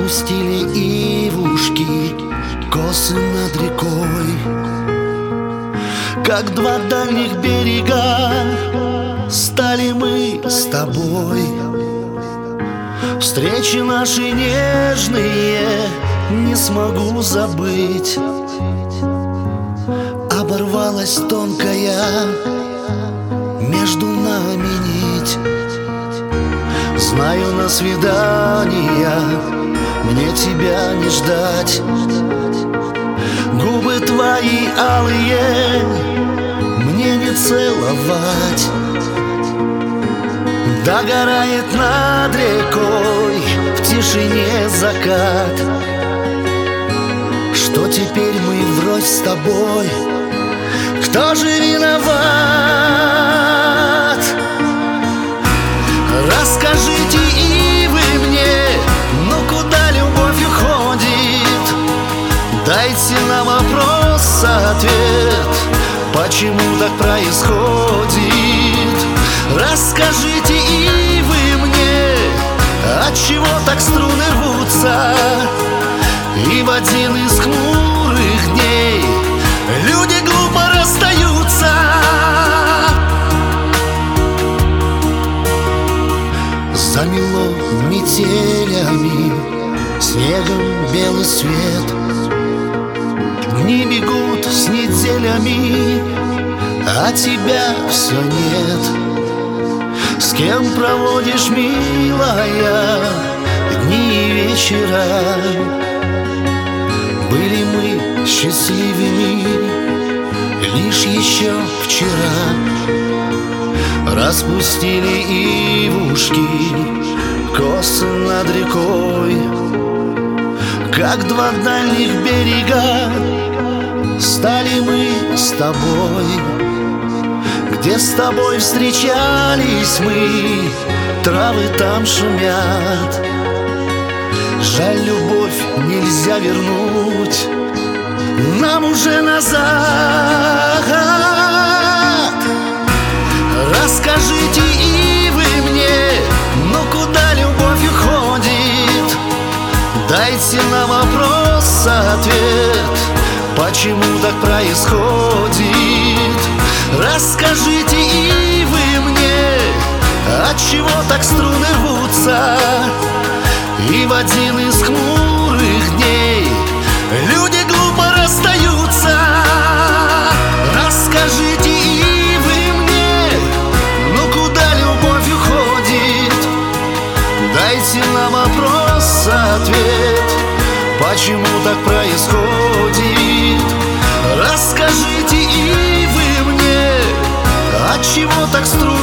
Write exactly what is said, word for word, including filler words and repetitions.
Распустили ивушки косы над рекой, как два дальних берега стали мы с тобой. Встречи наши нежные не смогу забыть. Оборвалась тонкая между нами нить. Знаю, на свидания мне тебя не ждать. Губы твои алые мне не целовать. Догорает над рекой в тишине закат. Что теперь мы вровь с тобой? Кто же виноват? Расскажите и вы мне, ну куда любовь уходит? Дайте на вопрос ответ, почему так происходит? Расскажите и вы мне, отчего так струны рвутся? И в один из хмурых дней люди глупо расстаются. Замело метелями снегом белый свет. Дни бегут с неделями, а тебя все нет. С кем проводишь, милая, дни и вечера? Были мы счастливыми лишь еще вчера. Распустили ивушки косы над рекой, как два дальних берега стали мы с тобой. Где с тобой встречались мы, травы там шумят. Жаль, любовь нельзя вернуть нам уже назад. Расскажите и вы мне, ну куда любовь уходит? Дайте на вопрос ответ, почему так происходит? Расскажите и вы мне, отчего так струны рвутся? И в один из хмурых дней люди глупо расстаются. Расскажите и вы мне, ну куда любовь уходит? Дайте на вопрос ответ, почему так происходит? Расскажите и вы мне, отчего так струны